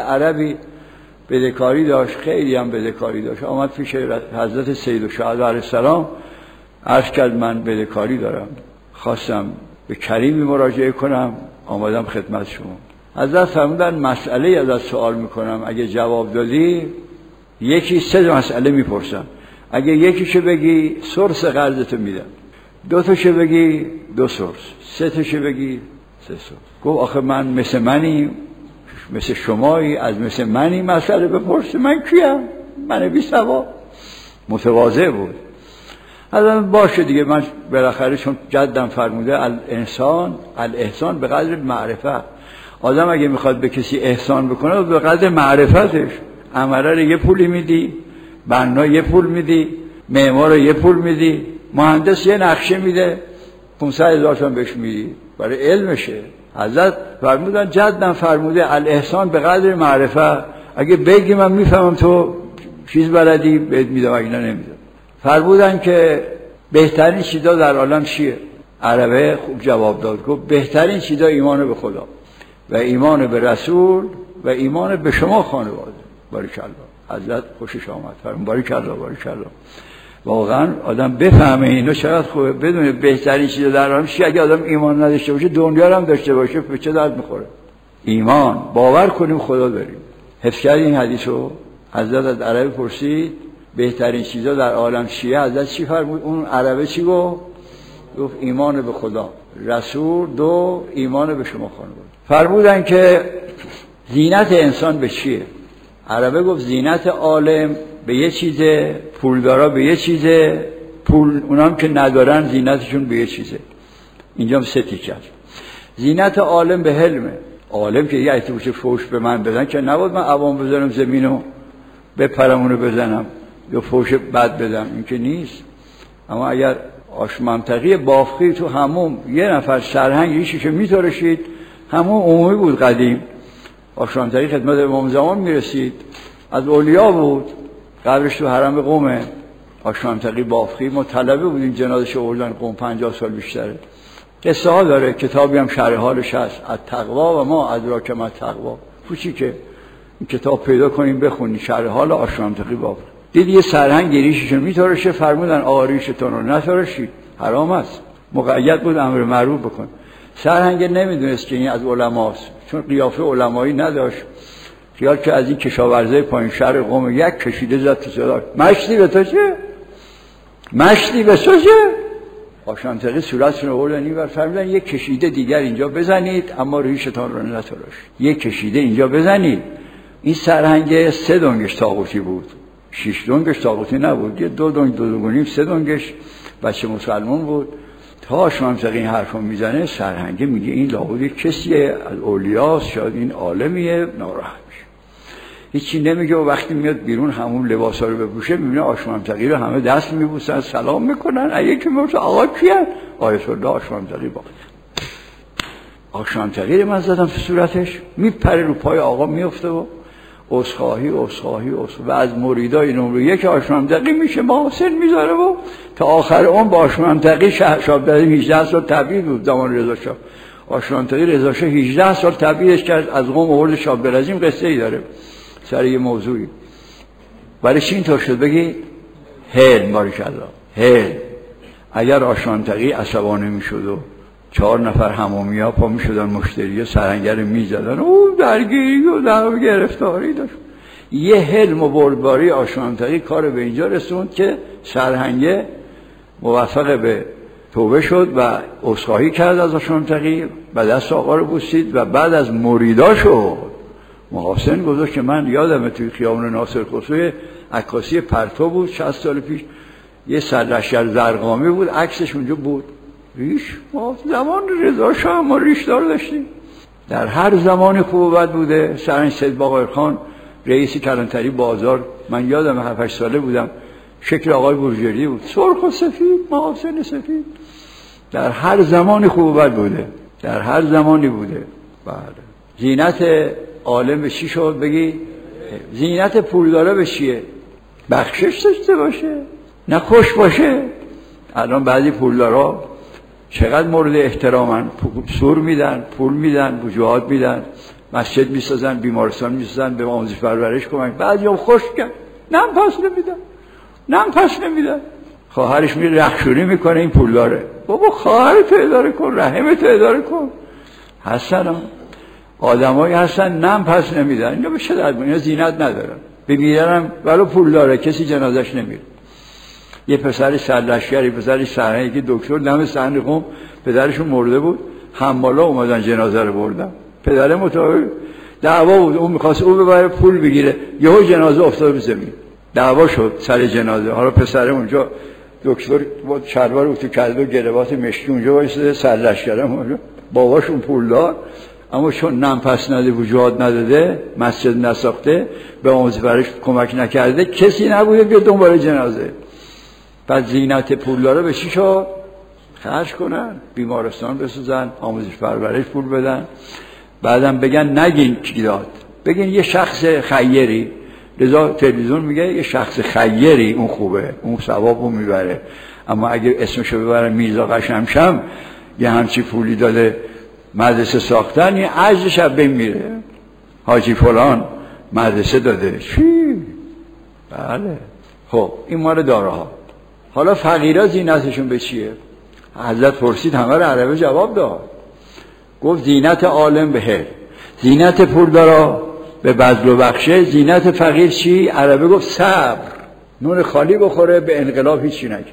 عربی بدهکاری داشت، خیلی هم بدهکاری داشت. آمد پیش حضرت سیدالشهدا علیه السلام عرض کرد من بدهکاری دارم، خواستم به کریمی مراجعه کنم، آمدم خدمت شما. حضرت فرمودن مسئله ازت سوال میکنم، اگه جواب دادی یکی 3 مسئله میپرسم، اگه یکیشو بگی سرس قرضتو میدم، 2 تاشو بگی 2 سرس، 3 تاشو بگی 3 سرس. گفت آخه من مثل منی، مثل شمایی، از مثل منی مسئله بپرسه، من کیم؟ من بی سواد. متواضع بود. حالا باشه دیگه، من بالاخره چون جدم فرموده الاحسان به قدر معرفت. آدم اگه میخواد به کسی احسان بکنه به قدر معرفتش. عمره رو یه پولی میدی، بنا یه پول میدی، معمار رو یه پول میدی، مهندس یه نقشه میده 500,000 تومان بهش میدی، برای علمشه. حضرت فرمودن جدم فرموده الاحسان به قدر معرفت. اگه بگی من میفهمم تو چیز بلدی بهت میدم، اگه نه نمیدم. فرمودن که بهترین چیزا در عالم چیه؟ عربه خوب جواب داد، گفت بهترین چیزا ایمان به خدا و ایمان به رسول و ایمان به شما خانواده. باریکالله. حضرت خوشش آمد، فرمود باریکالله باریکالله. واقعا آدم بفهمه اینو چقدر خوبه، بدونه بهترین چیزا در عالم چیه. اگه آدم ایمان نداشته باشه دنیا هم داشته باشه به چه درد میخوره؟ ایمان، باور کنیم خدا داریم. حفظ کردی این حدیثو؟ حضرت از عربی پرسید بهترین چیزا در عالم چیه؟ حضرت چی فرمود؟ اون عربه چی گفت؟ گفت ایمان به خدا، رسول، 2 ایمان به شما خانواده. فرمودن که زینت انسان به چیه؟ عربه گفت زینت عالم به یه چیزه، پولدارا به یه چیزه، اونام که ندارن زینتشون به یه چیزه. اینجا هم 3 تیکه است. زینت عالم به حلمه. عالم که یه اعتباش فوش به من بدن که نبود من عوام بزنم زمینو بپرم اونو بزنم یا فوش بد بدم، این که نیست. اما اگر آش منطقی بافخی تو هموم یه نفر سرهنگ ریششو میترشید، همون عمومی بود قدیم، آش منطقی خدمت امام زمان میرسید، از اولیا بود، قبرش تو حرم قومه. آش منطقی بافخی ما طلبه بودیم جنازش آوردن قوم، 50 سال بیشتره. قصه ها داره، کتابی هم شرح حالش هست، التقوا و ما ادراک ما التقوا. کوچیکه این کتاب پیدا کنیم بخونید، شرح حال آش منطقی بافخی. دید یه سرهنگ ریششو میترشه، فرمودن آقا ریشتون رو نترشید، حرام است. مقید بود امر معروف بکن. سرهنگ نمیدونست که این از علماست، چون قیافه علمایی نداشت. خیال که از این کشاورزای پایین شهر قم یک کشیده زد تو صدا، مشتی به تو چه؟ مشتی به تو چه؟ آش منطقی صورتشون رو بردن اینور، فرمودن یک کشیده دیگر اینجا بزنید اما ریشتون رو نتراشید. یک کشیده اینجا بزنید. این سرهنگ 3 دنگش طاغوتی بود، 6 دنگش طاغوتی نبود، یه 2 دنگ 2 نیم 3 دنگش بچه مسلمان بود. تا آش منطقی این حرفو میزنه سرهنگ میگه این لابد کسیه از اولیاست، شاید این عالمیه، ناراحت میشه، هیچی نمیگه. و وقتی میاد بیرون همون لباسا رو بپوشه میبینه آش منطقی رو همه دست میبوسن سلام میکنن. اگه که میگه آقا کیه؟ آیت الله آش منطقی با آش منطقی رو من زدم تو صورتش، میپره رو پای آقا میفته و عذرخواهی و از مریدای نمره 1 آش منطقی میشه محسن میذاره و تا آخر اون با آش منطقی شاب 18 سال تبعید بود. زمان رضا شاه آش منطقی رضا شاه 18 سال تبعیدش کرد، از قم آورد شاب برزیم. قصه ای داره سر یه موضوعی. برای چی اینطور شد بگی؟ حلم. باریکالله حلم. اگر آش منطقی عصبانی میشد و 4 نفر حمامیا پا میشدن مشتری سرهنگر میزدن، او درگیری و در گرفتاری داشت. یه حلم و بردباری آش منطقی کار به اینجا رسوند که سرهنگ موفق به توبه شد و عذرخواهی کرد از آش منطقی و دست آقا رو بوسید و بعد از مریدا شد محاسن گذاشت که من یادمه توی خیابون ناصر خسرو عکاسی پرتو بود 60 سال پیش، یه سرلشکر زرقامی بود، عکسش اونجا بود. ریش ما زمان رضا شاه ما ریش دار داشتیم، در هر زمان خوب و بد بوده. سرهنگ سید باقرخان رئیس کلانتری بازار، من یادم 7-8 ساله بودم، شکل آقای بورژری بود، سرخ و سفید، محاسن سفید. در هر زمانی خوب و بد بوده، در هر زمانی بوده. بله. زینت عالم به چی شد بگی؟ زینت پولداره به چیه؟ بخشش داشته باشه، نه خوش باشه. الان بعضی پولدارا چقدر مورد احترامن، سور میدن، پول میدن، وجوهات میدن، مسجد میسازن، بیمارستان میسازن، به آموزش پرورش کمک. بعضیا خشکن، نم پس نمیدن. خواهرش میره رخشوری میکنه، این پول داره. بابا خواهرت اداره کن، رحمت اداره کن. هستن آدمایی هستن نم پس نمیدن. اینا به چه درد؟ اینا زینت ندارن. بمیرنم ولو پول داره کسی جنازش نمیره. یه پسر سرلشکری، پسر سرهنگی که دکتر دم صحنه قم پدرشون مرده بود، حمالا اومدن جنازه رو بردن. پدر متوفی دعوا بود، اون می‌خواست او ببره پول بگیره، یهو جنازه افتاد رو زمین. دعوا شد سر جنازه. حالا پسر اونجا دکتر با شلوار تو کلب و گروات مشکی اونجا وایساده، سرلشکرم اونجا، باباشون پولدار، اما چون نم پس نده، وجود نداده، مسجد نساخته، به آموزش پرورش کمک نکرده، کسی نبوده که دنبال جنازه. بعد زینت پولدارا به چی شد؟ خرج کنن، بیمارستان بسازن، آموزش پرورش پول بدن، بعدم بگن نگین کی داد، بگین یه شخص خیری. لذا تلویزیون میگه یه شخص خیری اون خوبه، اون ثوابو میبره. اما اگه اسمشو ببرن میرزا قشمشم یه همچی پولی داده مدرسه ساختن، یه عجزش هم بمیره، حاجی فلان مدرسه داده. چی؟ بله. خب این مال داراها. حالا فقیرها زینتشون به چیه؟ حضرت پرسید، همه رو عربه جواب داد. گفت زینت عالم به هر، زینت پولدارا به بذل و بخشه، زینت فقیر چی؟ عربه گفت صبر، نون خالی بخوره، به انقلاب هیچی نگه.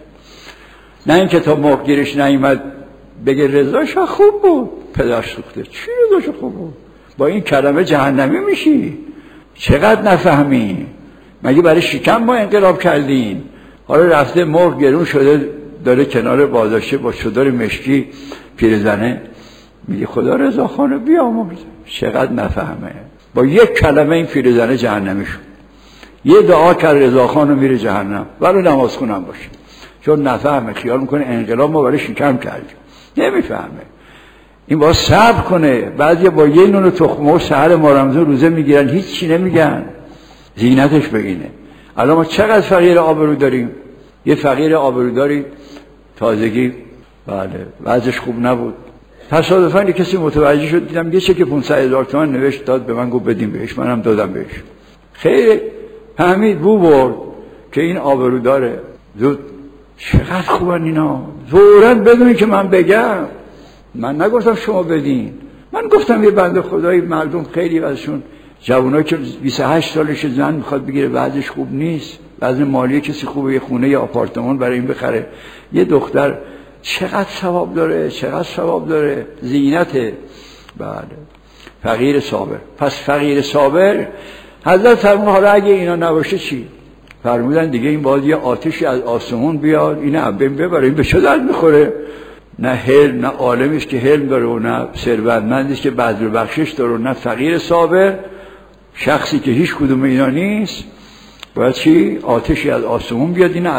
نه اینکه تا مرغ گیرش نیامد بگه رضاش خوب بود، پدرش سوخته. چی رضاش خوب بود؟ با این کلمه جهنمی میشی. چقدر نفهمی؟ مگه برای شکم ما انقلاب کردین؟ حالا رفته مرغ گرون شده، داره کنار بازارچه با چادر مشکی پیرزنه میگه خدا رضاخانو بیامرز. چقدر نفهمه؟ با یک کلمه این پیرزنه جهنمی شد. یه دعا کرد رضاخانو میره جهنم، ولی نماز خونم باشه. چون نفهمه، خیال میکنه انقلاب ما برای شکم کردیم. نمیفهمه. این باید صبر کنه. بعضی با یه نون تخم مرغ سحر ماه رمضان روزه میگیرن، هیچ چی نمیگن. زینتش بگینه. الان ما چقدر فقیر آبرو داریم. یه فقیر آبروداری تازگی، بله، وضعش خوب نبود. تصادفاً کسی متوجه شد، دیدم یه چک 500,000 تومان نوشت داد به من، گفت بدیم بهش. منم دادم بهش. خیلی فهمید، بو برد که این آبرو داره. زود چقدر خوبن اینا، فوراً بدونی که من بگم. من نگفتم شما بدین، من گفتم یه بنده خدایی مردم خیلی وضعشون، جوانایی که 28 سالشه زن میخواد بگیره، وضعش خوب نیست، وضع مالی کسی خوبه، یه خونه یا آپارتمان برای این بخره، یه دختر، چقدر ثواب داره، چقدر ثواب داره. زینت. بله. فقیر صابر. پس فقیر صابر حضرت فرمود حالا اگه اینا نباشه چی؟ فرمودن دیگه این باید یه آتشی از آسمون بیاد، اینه بین ببره. این به چه درد میخوره؟ نه حلم، نه عالمیست که حلم داره و نه ثروتمندیست که بذل و بخشش داره و نه فقیر صابر، شخصی که هیچ کدوم اینا نیست. باید چی؟ آتشی از آسمون بیاد اینه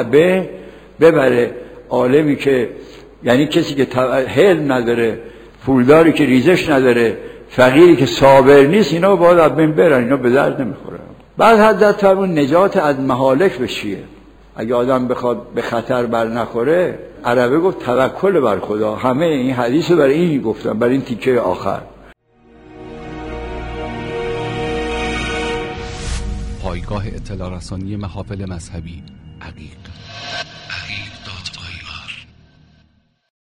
ببره. عالمی که یعنی کسی که حلم نداره، پولداری که ریزش نداره، فقیری که صابر نیست، اینا باید از بین برن، اینا به درد نمیخوره. بعد حضرت فرمود نجات از مهالک به چیه؟ اگه آدم بخواد به خطر بر نخوره، عربه گفت توکل بر خدا. همه این حدیث رو برای این گفتم، برای این تیکه آخر. پایگاه اطلاع رسانی محافل مذهبی عقیق.